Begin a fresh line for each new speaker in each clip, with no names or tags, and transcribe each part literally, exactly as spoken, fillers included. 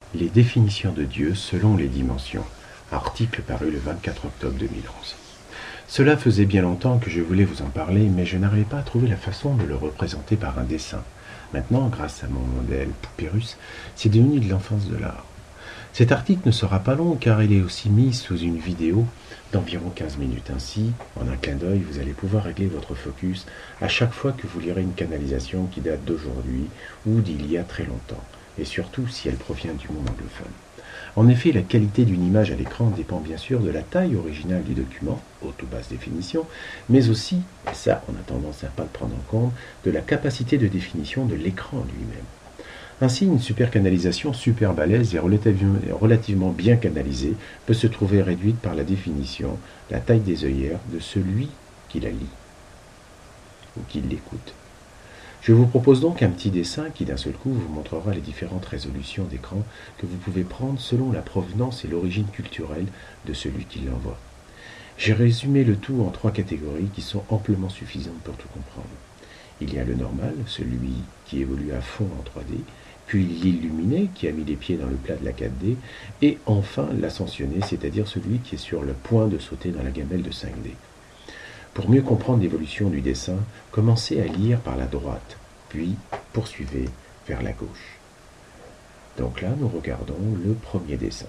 Les définitions de Dieu selon les dimensions. Article paru le vingt-quatre octobre deux mille onze. Cela faisait bien longtemps que je voulais vous en parler, mais je n'arrivais pas à trouver la façon de le représenter par un dessin. Maintenant, grâce à mon modèle Poupérus, c'est devenu de l'enfance de l'art. Cet article ne sera pas long car il est aussi mis sous une vidéo d'environ quinze minutes. Ainsi, en un clin d'œil, vous allez pouvoir régler votre focus à chaque fois que vous lirez une canalisation qui date d'aujourd'hui ou d'il y a très longtemps, et surtout si elle provient du monde anglophone. En effet, la qualité d'une image à l'écran dépend bien sûr de la taille originale du document, haute ou basse définition, mais aussi, et ça on a tendance à ne pas le prendre en compte, de la capacité de définition de l'écran lui-même. Ainsi, une super canalisation super balèze et relativement bien canalisée peut se trouver réduite par la définition, la taille des œillères de celui qui la lit ou qui l'écoute. Je vous propose donc un petit dessin qui d'un seul coup vous montrera les différentes résolutions d'écran que vous pouvez prendre selon la provenance et l'origine culturelle de celui qui l'envoie. J'ai résumé le tout en trois catégories qui sont amplement suffisantes pour tout comprendre. Il y a le normal, celui qui évolue à fond en trois D, puis l'illuminé qui a mis les pieds dans le plat de la quatre D, et enfin l'ascensionné, c'est-à-dire celui qui est sur le point de sauter dans la gamelle de cinq D. Pour mieux comprendre l'évolution du dessin, commencez à lire par la droite, puis poursuivez vers la gauche. Donc là, nous regardons le premier dessin.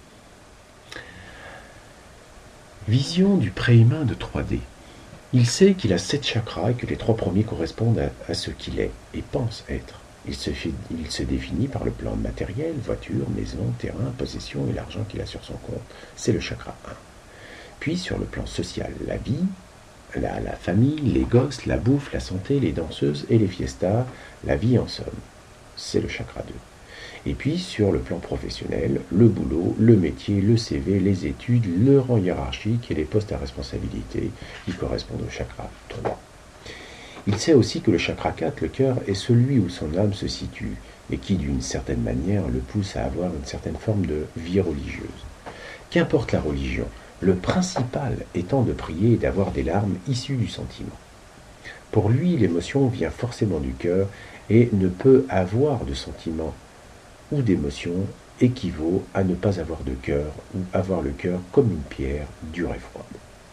Vision du préhumain de trois D. Il sait qu'il a sept chakras et que les trois premiers correspondent à, à ce qu'il est et pense être. Il se, fait, il se définit par le plan matériel, voiture, maison, terrain, possession et l'argent qu'il a sur son compte. C'est le chakra un. Puis sur le plan social, la vie, la, la famille, les gosses, la bouffe, la santé, les danseuses et les fiestas, la vie en somme. C'est le chakra deux. Et puis sur le plan professionnel, le boulot, le métier, le C V, les études, le rang hiérarchique et les postes à responsabilité qui correspondent au chakra trois. Il sait aussi que le chakra quatre, le cœur, est celui où son âme se situe et qui, d'une certaine manière, le pousse à avoir une certaine forme de vie religieuse. Qu'importe la religion, le principal étant de prier et d'avoir des larmes issues du sentiment. Pour lui, l'émotion vient forcément du cœur et ne peut avoir de sentiment ou d'émotion équivaut à ne pas avoir de cœur ou avoir le cœur comme une pierre dure et froide.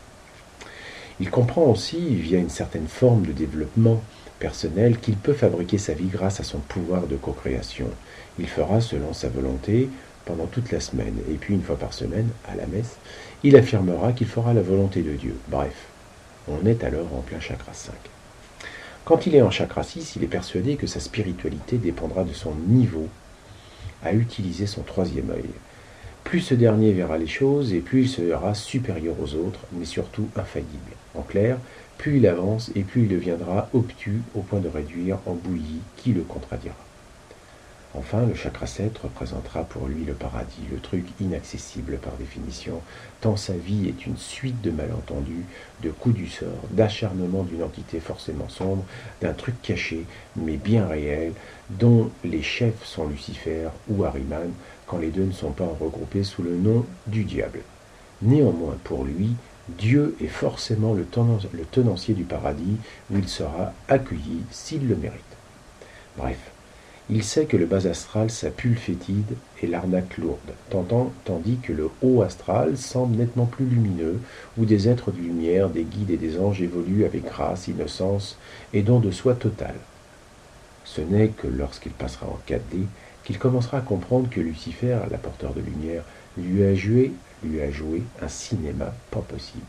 Il comprend aussi, via une certaine forme de développement personnel, qu'il peut fabriquer sa vie grâce à son pouvoir de co-création. Il fera selon sa volonté pendant toute la semaine, et puis une fois par semaine, à la messe, il affirmera qu'il fera la volonté de Dieu. Bref, on est alors en plein chakra cinq. Quand il est en chakra six, il est persuadé que sa spiritualité dépendra de son niveau à utiliser son troisième œil. Plus ce dernier verra les choses, et plus il sera supérieur aux autres, mais surtout infaillible. En clair, plus il avance, et plus il deviendra obtus au point de réduire en bouillie qui le contradira. Enfin, le chakra sept représentera pour lui le paradis, le truc inaccessible par définition, tant sa vie est une suite de malentendus, de coups du sort, d'acharnement d'une entité forcément sombre, d'un truc caché, mais bien réel, dont les chefs sont Lucifer ou Ahriman, quand les deux ne sont pas regroupés sous le nom du diable. Néanmoins, pour lui, Dieu est forcément le tenancier du paradis, où il sera accueilli s'il le mérite. Bref, il sait que le bas astral, ça pue le fétide et l'arnaque lourde, tandis que le haut astral semble nettement plus lumineux, où des êtres de lumière, des guides et des anges évoluent avec grâce, innocence et don de soi total. Ce n'est que lorsqu'il passera en quatre D qu'il commencera à comprendre que Lucifer, l'apporteur de lumière, lui a joué, lui a joué un cinéma pas possible.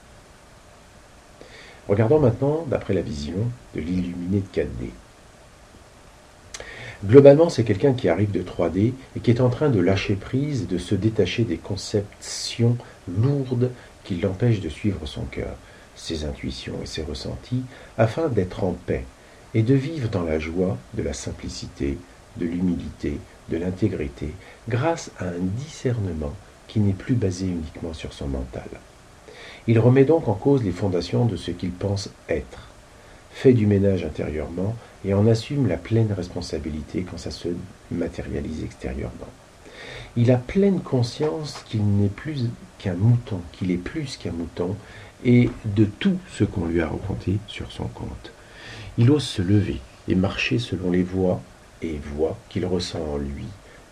Regardons maintenant, d'après la vision, de l'illuminé de quatre D. Globalement, c'est quelqu'un qui arrive de trois D et qui est en train de lâcher prise, de se détacher des conceptions lourdes qui l'empêchent de suivre son cœur, ses intuitions et ses ressentis, afin d'être en paix et de vivre dans la joie de la simplicité, de l'humilité, de l'intégrité, grâce à un discernement qui n'est plus basé uniquement sur son mental. Il remet donc en cause les fondations de ce qu'il pense être, fait du ménage intérieurement et en assume la pleine responsabilité quand ça se matérialise extérieurement. Il a pleine conscience qu'il n'est plus qu'un mouton, qu'il est plus qu'un mouton, et de tout ce qu'on lui a raconté sur son compte. Il ose se lever et marcher selon les voies et voies qu'il ressent en lui,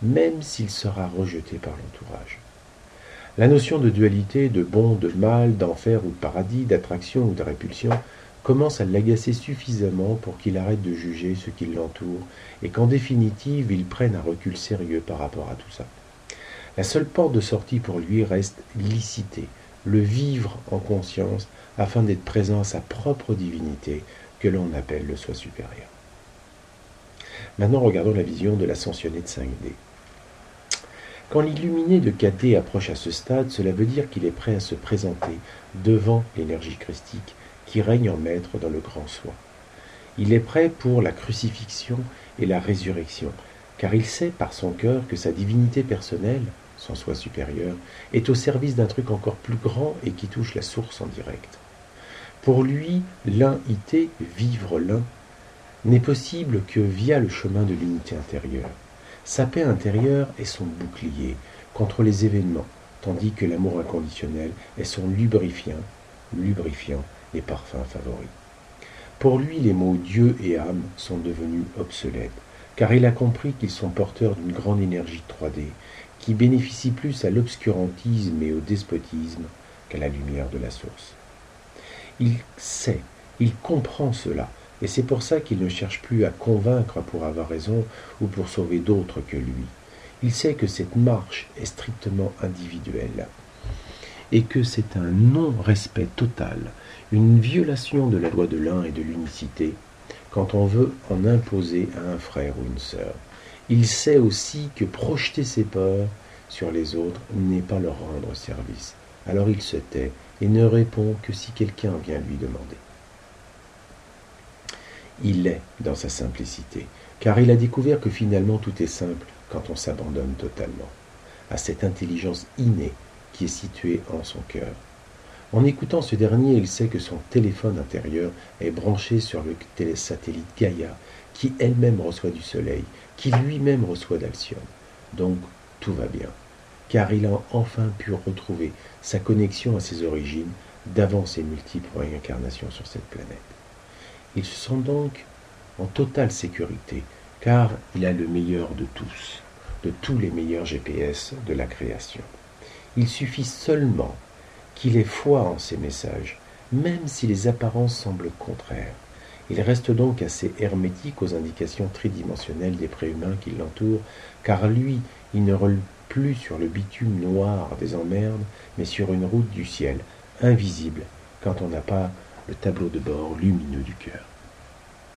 même s'il sera rejeté par l'entourage. La notion de dualité, de bon, de mal, d'enfer ou de paradis, d'attraction ou de répulsion commence à l'agacer suffisamment pour qu'il arrête de juger ce qui l'entoure et qu'en définitive il prenne un recul sérieux par rapport à tout ça. La seule porte de sortie pour lui reste l'icité, le vivre en conscience afin d'être présent à sa propre divinité que l'on appelle le soi supérieur. Maintenant regardons la vision de l'ascensionné de cinq D. Quand l'illuminé de quatre D approche à ce stade, cela veut dire qu'il est prêt à se présenter devant l'énergie christique qui règne en maître dans le grand soi. Il est prêt pour la crucifixion et la résurrection, car il sait par son cœur que sa divinité personnelle, son soi supérieur, est au service d'un truc encore plus grand et qui touche la source en direct. Pour lui, l'unité, vivre l'un, n'est possible que via le chemin de l'unité intérieure. Sa paix intérieure est son bouclier contre les événements, tandis que l'amour inconditionnel est son lubrifiant, lubrifiant les parfums favoris. Pour lui, les mots Dieu et âme sont devenus obsolètes, car il a compris qu'ils sont porteurs d'une grande énergie trois D, qui bénéficie plus à l'obscurantisme et au despotisme qu'à la lumière de la source. Il sait, il comprend cela, et c'est pour ça qu'il ne cherche plus à convaincre pour avoir raison ou pour sauver d'autres que lui. Il sait que cette marche est strictement individuelle et que c'est un non-respect total, une violation de la loi de l'un et de l'unicité quand on veut en imposer à un frère ou une sœur. Il sait aussi que projeter ses peurs sur les autres n'est pas leur rendre service. Alors il se tait et ne répond que si quelqu'un vient lui demander. Il est dans sa simplicité, car il a découvert que finalement tout est simple quand on s'abandonne totalement à cette intelligence innée qui est située en son cœur. En écoutant ce dernier, il sait que son téléphone intérieur est branché sur le télésatellite Gaïa, qui elle-même reçoit du soleil, qui lui-même reçoit d'Alcyone. Donc tout va bien, car il a enfin pu retrouver sa connexion à ses origines d'avant ses multiples réincarnations sur cette planète. Il se sent donc en totale sécurité, car il a le meilleur de tous, de tous les meilleurs G P S de la création. Il suffit seulement qu'il ait foi en ses messages, même si les apparences semblent contraires. Il reste donc assez hermétique aux indications tridimensionnelles des préhumains qui l'entourent, car lui, il ne roule plus sur le bitume noir des emmerdes, mais sur une route du ciel, invisible, quand on n'a pas le tableau de bord lumineux du cœur.